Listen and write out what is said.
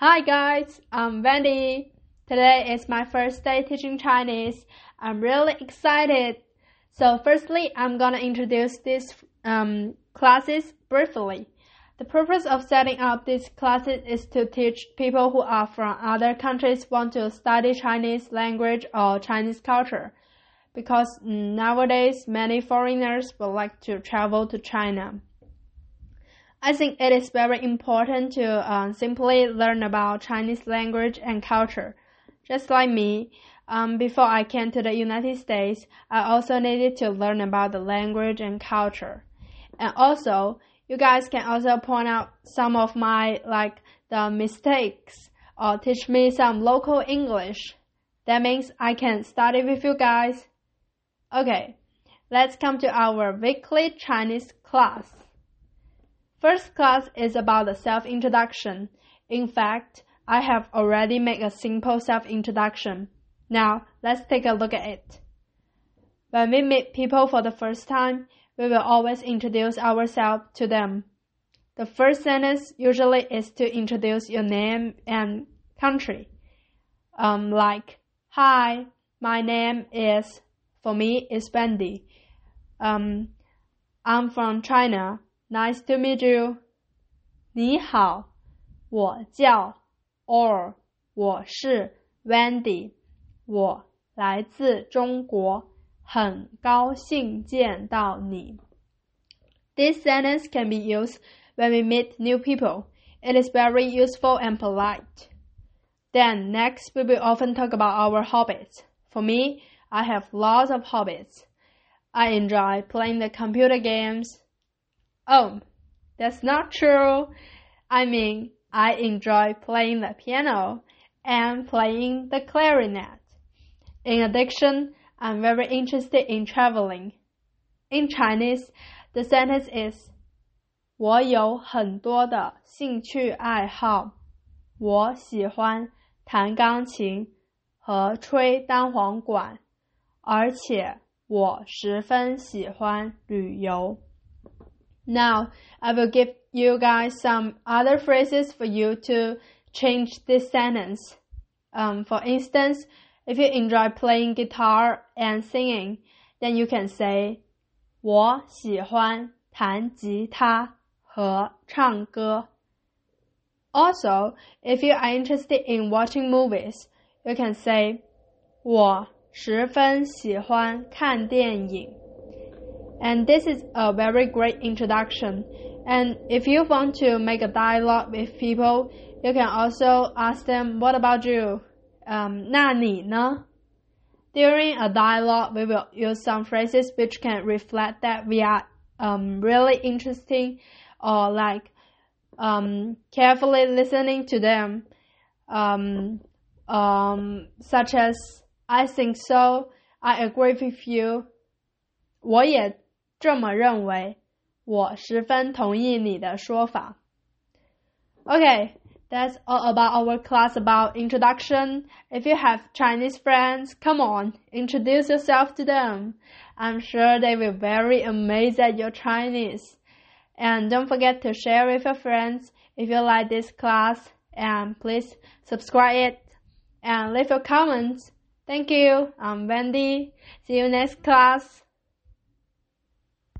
Hi guys, I'm Wendy. Today is my first day teaching Chinese. I'm really excited. So firstly, I'm gonna introduce these classes briefly. The purpose of setting up these classes is to teach people who are from other countries want to study Chinese language or Chinese culture. Because nowadays, many foreigners would like to travel to China. I think it is very important to simply learn about Chinese language and culture. Just like me, before I came to the United States, I also needed to learn about the language and culture. And also, you guys can also point out some of the mistakes or teach me some local English. That means I can study with you guys. Okay, let's come to our weekly Chinese class. First class is about the self-introduction. In fact, I have already made a simple self-introduction. Now, let's take a look at it. When we meet people for the first time, we will always introduce ourselves to them. The first sentence usually is to introduce your name and country. Like, hi, my name is, for me, is Wendy. I'm from China. Nice to meet you. 你好，我叫 or 我是 Wendy， 我来自中国，很高兴见到你。This sentence can be used when we meet new people. It is very useful and polite. Then next, we will often talk about our hobbies. For me, I have lots of hobbies. I enjoy playing the computer games. Oh, that's not true. I mean, I enjoy playing the piano and playing the clarinet. In addition, I'm very interested in traveling. In Chinese, the sentence is 我有很多的兴趣爱好。我喜欢弹钢琴和吹单簧管，而且我十分喜欢旅游。Now, I will give you guys some other phrases for you to change this sentence. For instance, if you enjoy playing guitar and singing, then you can say 我喜欢弹吉他和唱歌。Also, if you are interested in watching movies, you can say 我十分喜欢看电影。And this is a very great introduction. And if you want to make a dialogue with people, you can also ask them, what about you? 那你呢? During a dialogue, we will use some phrases which can reflect that we are really interesting or carefully listening to them. Such as, I think so, I agree with you. 我也这么认为，我十分同意你的说法。Okay, that's all about our class about introduction. If you have Chinese friends, come on, introduce yourself to them. I'm sure they will be very amazed at your Chinese. And don't forget to share with your friends if you like this class. And please subscribe it and leave your comments. Thank you. I'm Wendy. See you next class.